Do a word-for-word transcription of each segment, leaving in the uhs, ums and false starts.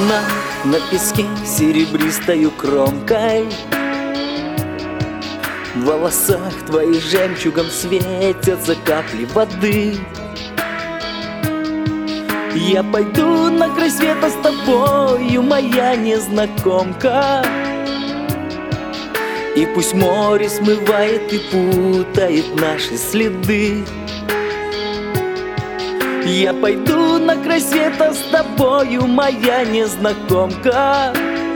Одна на песке серебристою кромкой, в волосах твоих жемчугом светятся капли воды. Я пойду на край света с тобою, моя незнакомка, и пусть море смывает и путает наши следы. Я пойду на край света с тобою, моя незнакомка,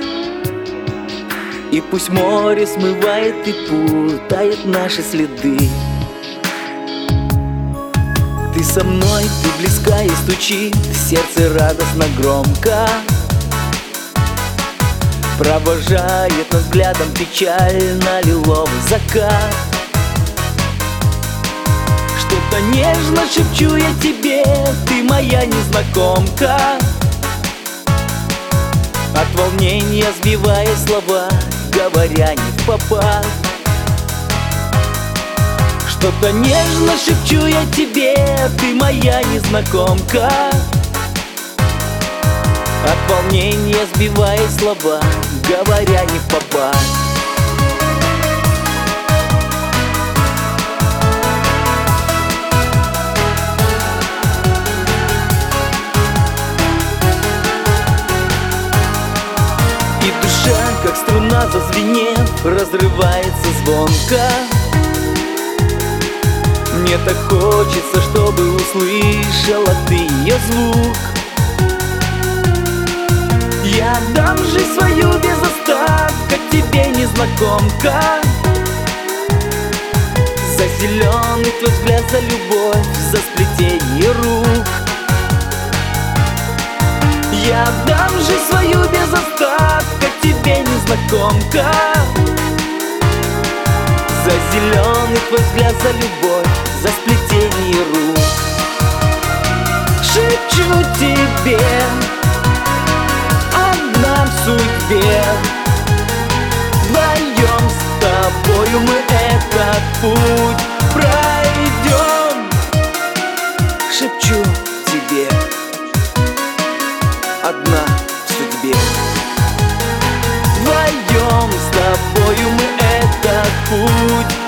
и пусть море смывает и путает наши следы. Ты со мной, ты близка и стучит сердце радостно громко, провожает нас взглядом печально лиловый закат. Что-то нежно шепчу я тебе, ты моя незнакомка, от волнения сбивая слова, говоря не впопад. Что-то нежно шепчу я тебе, ты моя незнакомка, от волнения сбивая слова, говоря не впопад. И душа, как струна зазвенев, разрывается звонко. Мне так хочется, чтобы услышала ты ее звук. Я отдам жизнь свою без остатка тебе, незнакомка, за зеленый твой взгляд, за любовь, за сплетение рук. Я отдам жизнь свою без остатка тебе, незнакомка, за зеленый твой взгляд, за любовь, за сплетение рук. Шепчу тебе о нам судьбе, вдвоем с тобою мы этот путь пройдем. Шепчу тебе одна в судьбе, вдвоем с тобою мы этот путь